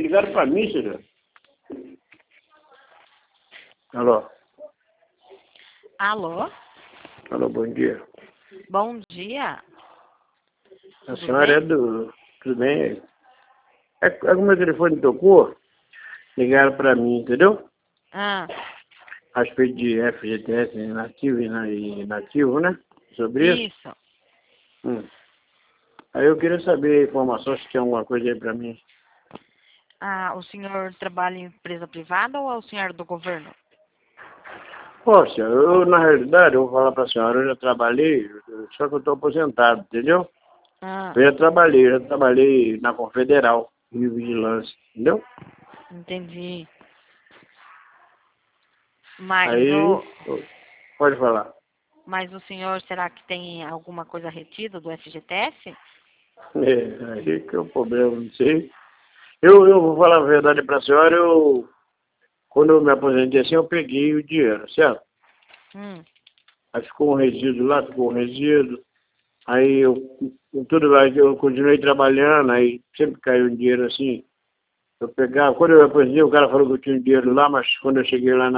ligaram para mim, senhor. Alô? Alô? Alô, bom dia. Bom dia. A Tudo senhora bem? é do... Tudo bem? É o meu telefone tocou, ligaram para mim, entendeu? Ah, A respeito de FGTS nativo e inativo, né? Sobre isso. isso. Aí eu queria saber a informação, se tinha alguma coisa aí para mim. Ah, o senhor trabalha em empresa privada ou é o senhor do governo? Poxa, na realidade, eu vou falar para a senhora, eu já trabalhei, só que eu estou aposentado, entendeu? Ah, Já trabalhei na Confederal, Rio Vigilância, entendeu? entendi. Mas Aí, o, pode falar. mas o senhor, será que tem alguma coisa retida do FGTS? Aí que é o problema, não sei. Eu vou falar a verdade para a senhora, quando eu me aposentei assim, eu peguei o dinheiro, certo? Hum, Aí ficou um resíduo lá, ficou um resíduo. Aí eu continuei trabalhando, aí sempre caiu um dinheiro assim. Eu pegava, quando eu me aposentei, o cara falou que eu tinha um dinheiro lá, mas quando eu cheguei lá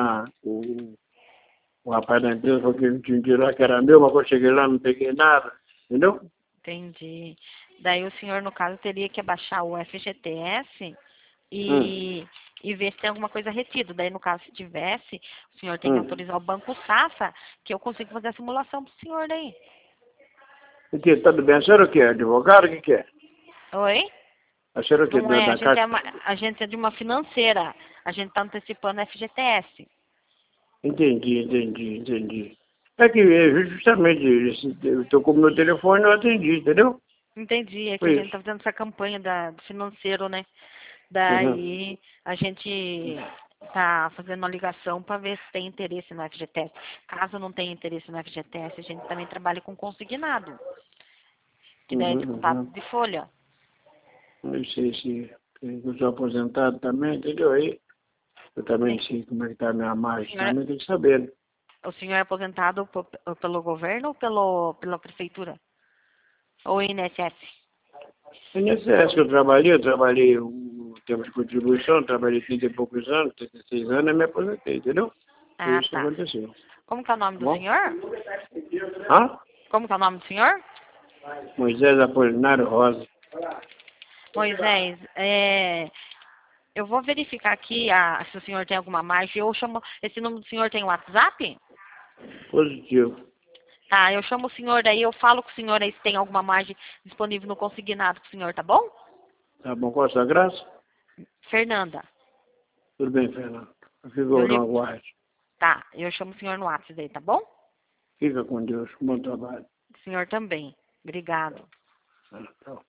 o rapaz da empresa falou que eu tinha um dinheiro lá que era meu, mas quando eu cheguei lá não peguei nada, entendeu? entendi. Daí o senhor, no caso, teria que abaixar o FGTS Hum, e ver se tem alguma coisa retida. Daí, no caso, se tivesse, o senhor tem que hum. autorizar o Banco Safra, que eu consigo fazer a simulação pro senhor daí. O que? Tudo bem? A senhora é o quê? Advogado? O que é? Oi? A senhora é o quê? Não é, Da Caixa? a gente é de uma financeira. A gente está antecipando FGTS. Entendi. É que justamente eu tô com o meu telefone eu atendi, entendeu? Entendi, é que a Foi gente isso. está fazendo essa campanha do financeiro, né? Uhum. Daí a gente tá fazendo uma ligação para ver se tem interesse no FGTS. Caso não tenha interesse no FGTS, a gente também trabalha com consignado, que daí é descontado Uhum. de folha. Não sei se eu sou aposentado também, entendeu? Aí eu também Sim. não sei como é que tá a minha O margem, senhor, também tem que saber, né? o senhor é aposentado pelo governo ou pela prefeitura? Ou INSS? INSS que eu trabalhei o tempo de contribuição, trabalhei 30 e poucos anos, 36 anos, e me aposentei, entendeu? Foi Ah, isso que tá. aconteceu. Tá Como que é o nome do bom? senhor? Hã? Como que é o nome do senhor? Moisés Apolinário Rosa. Moisés, eu vou verificar aqui se o senhor tem alguma margem. Eu chamo, esse número do senhor tem WhatsApp? Positivo. Tá, eu chamo o senhor daí, eu falo com o senhor aí se tem alguma margem disponível no consignado com o senhor, tá bom? Tá bom, qual a sua graça? Fernanda, Tudo bem, Fernando. Fica eu no ligo. aguarde. Tá, eu chamo o senhor no WhatsApp daí, tá bom? Fica com Deus. Bom trabalho. O senhor também. Obrigado. Tchau.